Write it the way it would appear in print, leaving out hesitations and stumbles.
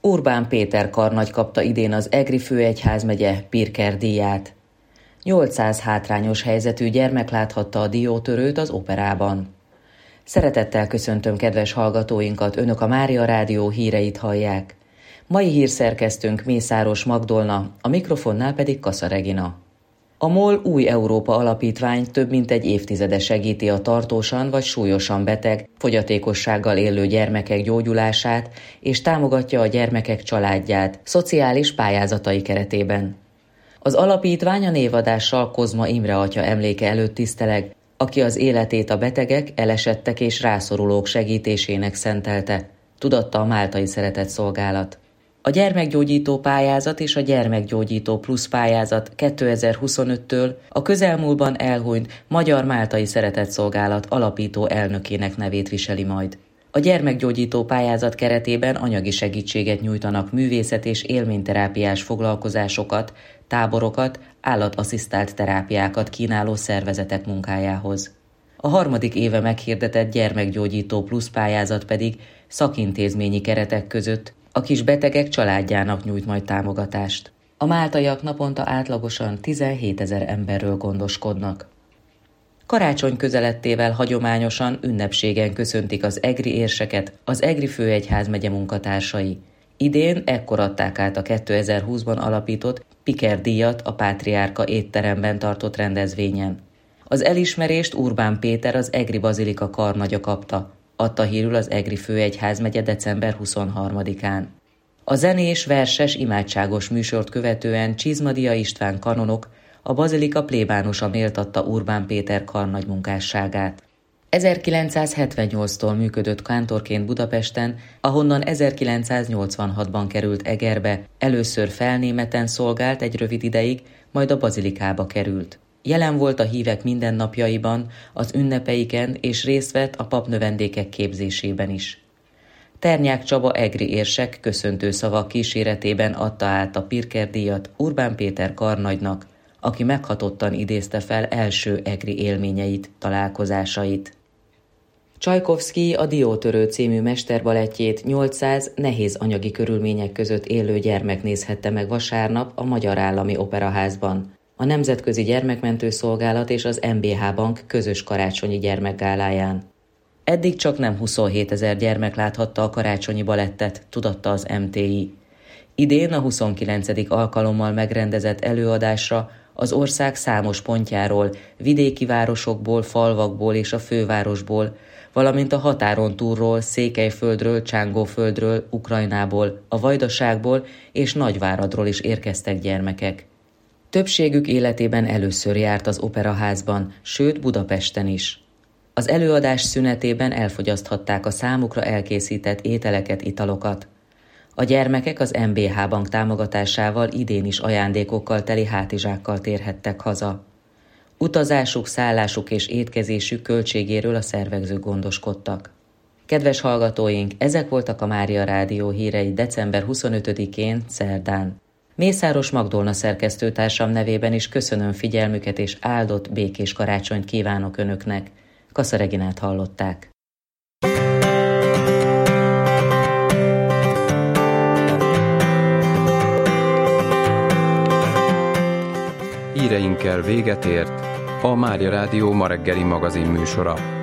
Urbán Péter karnagy kapta idén az Egri főegyházmegye Pirker díját. 800 hátrányos helyzetű gyermek láthatta a diótörőt az operában. Szeretettel köszöntöm kedves hallgatóinkat, önök a Mária Rádió híreit hallják. Mai hírszerkesztőnk Mészáros Magdolna, a mikrofonnál pedig Kassa Regina. A MOL Új Európa Alapítvány több mint egy évtizede segíti a tartósan vagy súlyosan beteg, fogyatékossággal élő gyermekek gyógyulását és támogatja a gyermekek családját szociális pályázatai keretében. Az alapítvány a névadással Kozma Imre atya emléke előtt tiszteleg, aki az életét a betegek, elesettek és rászorulók segítésének szentelte, tudatta a Máltai Szeretett Szolgálat. A gyermekgyógyító pályázat és a gyermekgyógyító plusz pályázat 2025-től a közelmúltban elhunyt Magyar Máltai Szeretett Szolgálat alapító elnökének nevét viseli majd. A gyermekgyógyító pályázat keretében anyagi segítséget nyújtanak művészet- és élményterápiás foglalkozásokat, táborokat, állatasszisztált terápiákat kínáló szervezetek munkájához. A harmadik éve meghirdetett gyermekgyógyító plusz pályázat pedig szakintézményi keretek között a kis betegek családjának nyújt majd támogatást. A máltaiak naponta átlagosan 17 000 emberről gondoskodnak. Karácsony közelettével hagyományosan ünnepségen köszöntik az egri érseket az Egri főegyházmegye munkatársai. Idén ekkor adták át a 2020-ban alapított Pirker díjat a Pátriárka étteremben tartott rendezvényen. Az elismerést Urbán Péter, az Egri Bazilika karnagya kapta, adta hírül az Egri főegyházmegye december 23-án. A zenés, verses, imádságos műsort követően Csizmadia István kanonok a bazilika plébánusa méltatta Urbán Péter karnagy munkásságát. 1978-tól működött kántorként Budapesten, ahonnan 1986-ban került Egerbe, először Felnémeten szolgált egy rövid ideig, majd a bazilikába került. Jelen volt a hívek mindennapjaiban, az ünnepeiken és részt vett a papnövendékek képzésében is. Ternyák Csaba egri érsek köszöntő szavak kíséretében adta át a Pirker díjat Urbán Péter karnagynak, aki meghatottan idézte fel első egri élményeit, találkozásait. Csajkovszkij a Diótörő című mesterbalettjét 800 nehéz anyagi körülmények között élő gyermek nézhette meg vasárnap a Magyar Állami Operaházban, a Nemzetközi Gyermekmentő Szolgálat és az MBH Bank közös karácsonyi gyermekgáláján. Eddig csak nem 27 000 gyermek láthatta a karácsonyi balettet, tudatta az MTI. Idén a 29. alkalommal megrendezett előadásra az ország számos pontjáról, vidéki városokból, falvakból és a fővárosból, valamint a határon túlról, Székelyföldről, Csángóföldről, Ukrajnából, a Vajdaságból és Nagyváradról is érkeztek gyermekek. Többségük életében először járt az operaházban, sőt Budapesten is. Az előadás szünetében elfogyaszthatták a számukra elkészített ételeket, italokat. A gyermekek az MBH Bank támogatásával idén is ajándékokkal teli hátizsákkal térhettek haza. Utazásuk, szállásuk és étkezésük költségéről a szervezők gondoskodtak. Kedves hallgatóink, ezek voltak a Mária Rádió hírei december 25-én, szerdán. Mészáros Magdolna szerkesztőtársam nevében is köszönöm figyelmüket és áldott, békés karácsonyt kívánok önöknek. Kassa Reginát hallották. Híreinkkel véget ért a Mária Rádió ma reggeli magazin műsora.